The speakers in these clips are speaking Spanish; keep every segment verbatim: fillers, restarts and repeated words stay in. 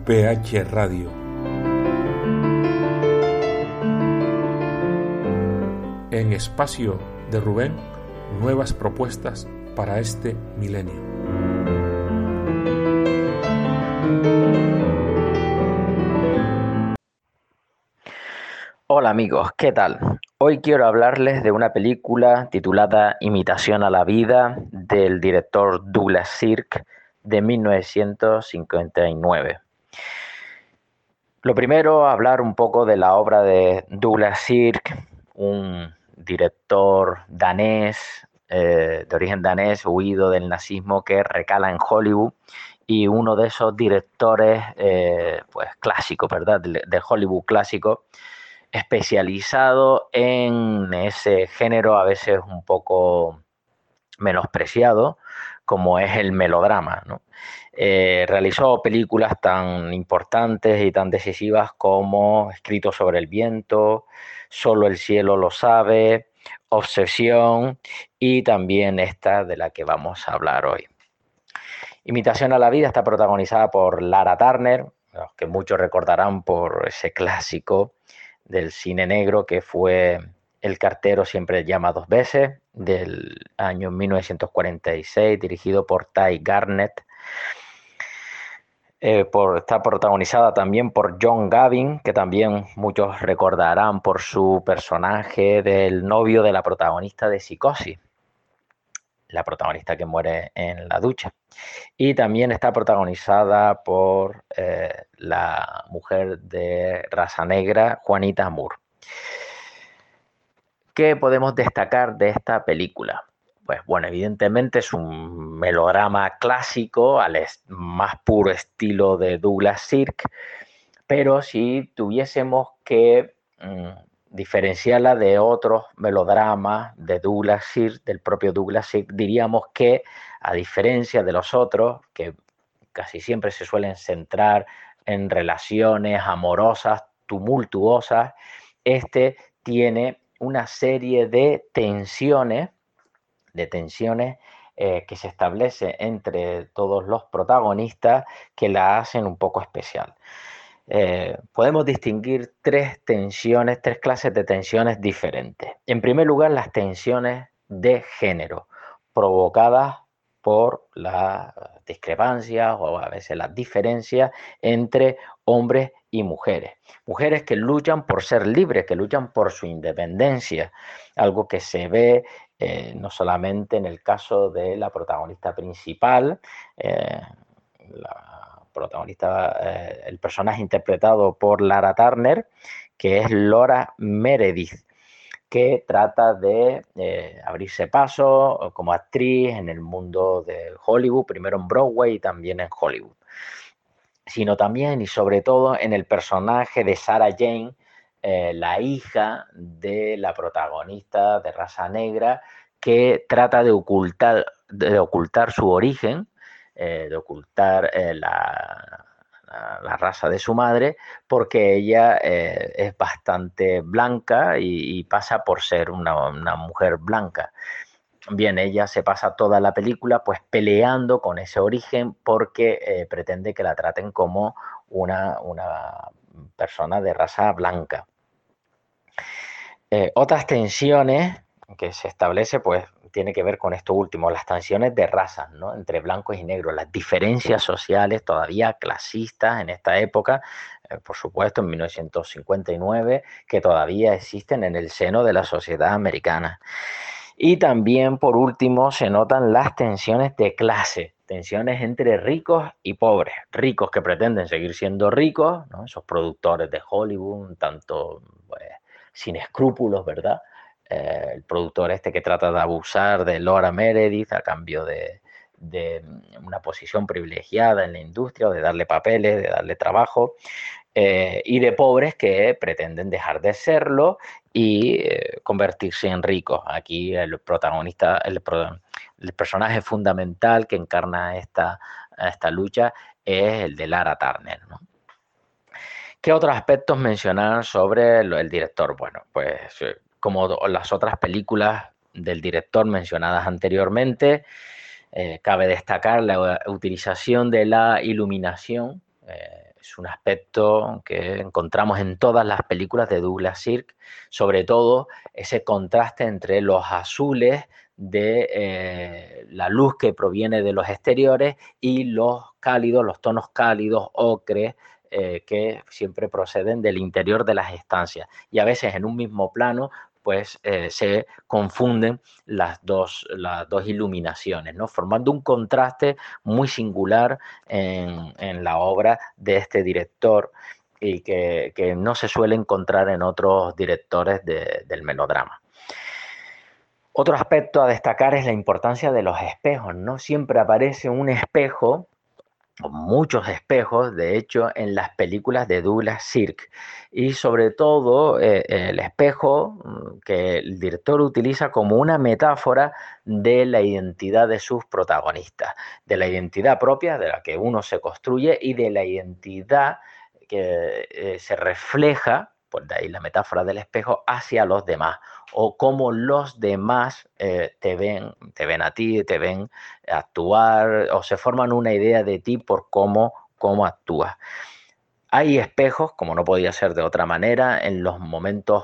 P H Radio. En Espacio de Rubén, nuevas propuestas para este milenio. Hola amigos, ¿qué tal? Hoy quiero hablarles de una película titulada Imitación a la vida del director Douglas Sirk de mil novecientos cincuenta y nueve. Lo primero, hablar un poco de la obra de Douglas Sirk, un director danés, eh, de origen danés, huido del nazismo, que recala en Hollywood, y uno de esos directores eh, pues clásicos, ¿verdad? De, de Hollywood clásico, especializado en ese género a veces un poco menospreciado como es el melodrama, ¿no? Eh, realizó películas tan importantes y tan decisivas como Escrito sobre el viento, Solo el cielo lo sabe, Obsesión y también esta de la que vamos a hablar hoy. Imitación a la vida está protagonizada por Lana Turner, que muchos recordarán por ese clásico del cine negro que fue El cartero siempre llama dos veces, del año mil novecientos cuarenta y seis, dirigido por Ty Garnett. Eh, por, está protagonizada también por John Gavin, que también muchos recordarán por su personaje del novio de la protagonista de Psicosis, la protagonista que muere en la ducha. Y también está protagonizada por eh, la mujer de raza negra, Juanita Moore. ¿Qué podemos destacar de esta película? Pues bueno, evidentemente es un melodrama clásico al más puro estilo de Douglas Sirk, pero si tuviésemos que mmm, diferenciarla de otros melodramas de Douglas Sirk, del propio Douglas Sirk, diríamos que, a diferencia de los otros, que casi siempre se suelen centrar en relaciones amorosas, tumultuosas, este tiene una serie de tensiones, de tensiones eh, que se establece entre todos los protagonistas que la hacen un poco especial. Eh, podemos distinguir tres tensiones, tres clases de tensiones diferentes. En primer lugar, las tensiones de género, provocadas por las discrepancias o a veces las diferencias entre hombres y mujeres. Mujeres que luchan por ser libres, que luchan por su independencia, algo que se ve eh, no solamente en el caso de la protagonista principal, eh, la protagonista, eh, el personaje interpretado por Lana Turner, que es Laura Meredith, que trata de eh, abrirse paso como actriz en el mundo de Hollywood, primero en Broadway y también en Hollywood, sino también y sobre todo en el personaje de Sarah Jane, eh, la hija de la protagonista de raza negra, que trata de ocultar, de ocultar su origen, eh, de ocultar eh, la, la, la raza de su madre, porque ella eh, es bastante blanca y, y pasa por ser una, una mujer blanca. Bien, ella se pasa toda la película pues peleando con ese origen porque eh, pretende que la traten como una, una persona de raza blanca. Eh, otras tensiones que se establece pues tiene que ver con esto último, las tensiones de razas, ¿no? Entre blancos y negros, las diferencias sociales todavía clasistas en esta época, eh, por supuesto en mil novecientos cincuenta y nueve, que todavía existen en el seno de la sociedad americana. Y también, por último, se notan las tensiones de clase, tensiones entre ricos y pobres. Ricos que pretenden seguir siendo ricos, ¿no? Esos productores de Hollywood, tanto pues, sin escrúpulos, ¿verdad? Eh, el productor este que trata de abusar de Laura Meredith a cambio de, de una posición privilegiada en la industria, o de darle papeles, de darle trabajo. Eh, y de pobres que pretenden dejar de serlo y eh, convertirse en ricos. Aquí el protagonista, el, el personaje fundamental que encarna esta, esta lucha es el de Lana Turner, ¿no? ¿Qué otros aspectos mencionar sobre el director? Bueno, pues como las otras películas del director mencionadas anteriormente, eh, cabe destacar la utilización de la iluminación, eh, es un aspecto que encontramos en todas las películas de Douglas Sirk, sobre todo ese contraste entre los azules de eh, la luz que proviene de los exteriores y los cálidos, los tonos cálidos, ocres, eh, que siempre proceden del interior de las estancias. Y a veces en un mismo plano pues eh, se confunden las dos, las dos iluminaciones, ¿no? Formando un contraste muy singular en, en la obra de este director y que, que no se suele encontrar en otros directores de, del melodrama. Otro aspecto a destacar es la importancia de los espejos, ¿no? Siempre aparece un espejo, o muchos espejos, de hecho, en las películas de Douglas Sirk. Y sobre todo eh, el espejo que el director utiliza como una metáfora de la identidad de sus protagonistas, de la identidad propia de la que uno se construye y de la identidad que eh, se refleja, pues de ahí la metáfora del espejo, hacia los demás, o cómo los demás eh, te ven, te ven a ti, te ven actuar, o se forman una idea de ti por cómo, cómo actúas. Hay espejos, como no podía ser de otra manera, en los momentos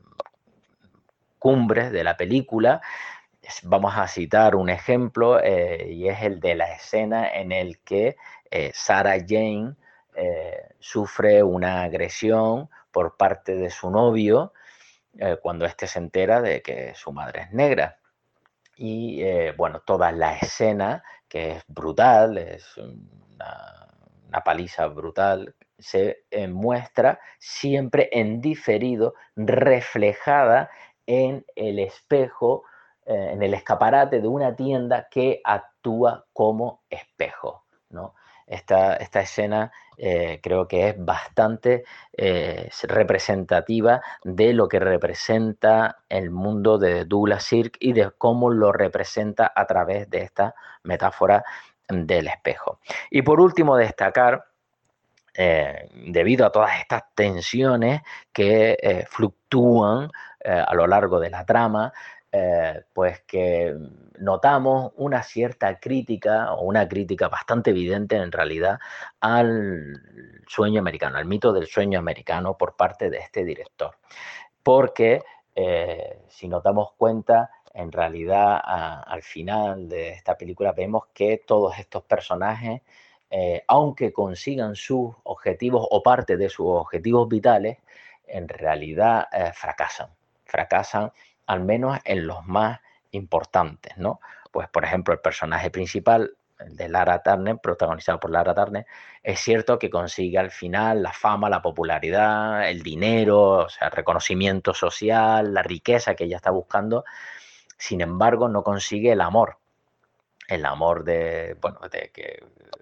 cumbres de la película. Vamos a citar un ejemplo eh, y es el de la escena en el que eh, Sarah Jane eh, sufre una agresión por parte de su novio eh, cuando éste se entera de que su madre es negra. Y eh, bueno, toda la escena, que es brutal, es una, una paliza brutal, se eh, muestra siempre en diferido, reflejada en el espejo, eh, en el escaparate de una tienda que actúa como espejo, ¿no? Esta, esta escena eh, creo que es bastante eh, representativa de lo que representa el mundo de Douglas Sirk y de cómo lo representa a través de esta metáfora del espejo. Y por último, destacar, eh, debido a todas estas tensiones que eh, fluctúan eh, a lo largo de la trama, eh, pues que notamos una cierta crítica, o una crítica bastante evidente en realidad, al sueño americano, al mito del sueño americano por parte de este director. Porque eh, si nos damos cuenta, en realidad a, al final de esta película vemos que todos estos personajes, eh, aunque consigan sus objetivos o parte de sus objetivos vitales, en realidad eh, fracasan, fracasan al menos en los más importantes, ¿no? Pues por ejemplo el personaje principal, el de Lara Turner, protagonizado por Lara Turner, es cierto que consigue al final la fama, la popularidad, el dinero, o sea, el reconocimiento social, la riqueza que ella está buscando. Sin embargo, no consigue el amor. El amor de, bueno, de que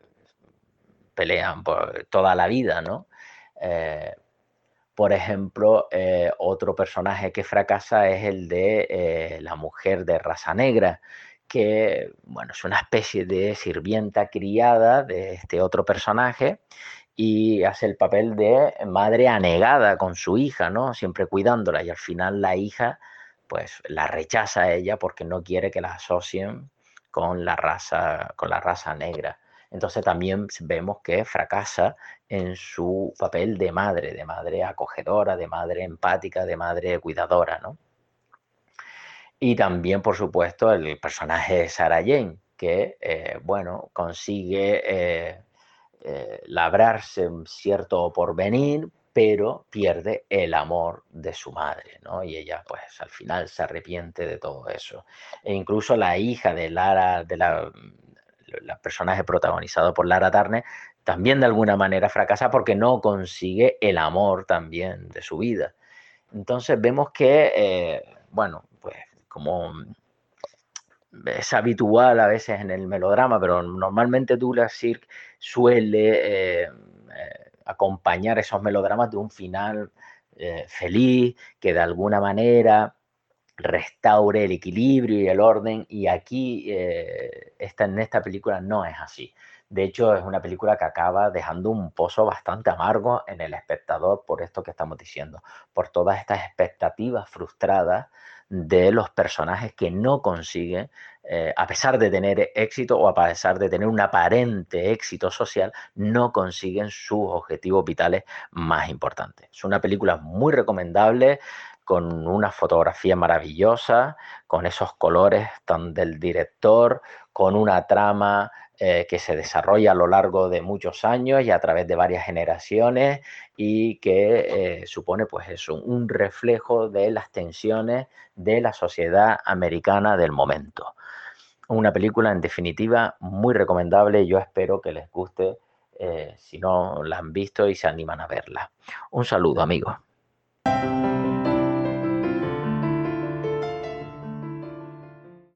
pelean por toda la vida, ¿no? Eh, por ejemplo, eh, otro personaje que fracasa es el de eh, la mujer de raza negra, que bueno, es una especie de sirvienta criada de este otro personaje y hace el papel de madre anegada con su hija, ¿no? Siempre cuidándola, y al final la hija pues la rechaza a ella porque no quiere que la asocien con la raza, con la raza negra. Entonces también vemos que fracasa en su papel de madre, de madre acogedora, de madre empática, de madre cuidadora, ¿no? Y también, por supuesto, el personaje de Sarah Jane, que, eh, bueno, consigue eh, eh, labrarse un cierto porvenir, pero pierde el amor de su madre, ¿no? Y ella, pues, al final se arrepiente de todo eso. E incluso la hija de Lara, de la, la personaje protagonizado por Lara Turner, también de alguna manera fracasa porque no consigue el amor también de su vida. Entonces vemos que, eh, bueno, pues como es habitual a veces en el melodrama, pero normalmente Douglas Sirk suele eh, eh, acompañar esos melodramas de un final eh, feliz, que de alguna manera restaure el equilibrio y el orden, y aquí eh, esta, en esta película no es así. De hecho, es una película que acaba dejando un pozo bastante amargo en el espectador por esto que estamos diciendo, por todas estas expectativas frustradas de los personajes que no consiguen, eh, a pesar de tener éxito o a pesar de tener un aparente éxito social, no consiguen sus objetivos vitales más importantes. Es una película muy recomendable, con una fotografía maravillosa, con esos colores tan del director, con una trama eh, que se desarrolla a lo largo de muchos años y a través de varias generaciones, y que eh, supone pues eso, un reflejo de las tensiones de la sociedad americana del momento. Una película, en definitiva, muy recomendable. Yo espero que les guste, eh, si no la han visto y se animan a verla. Un saludo, amigos.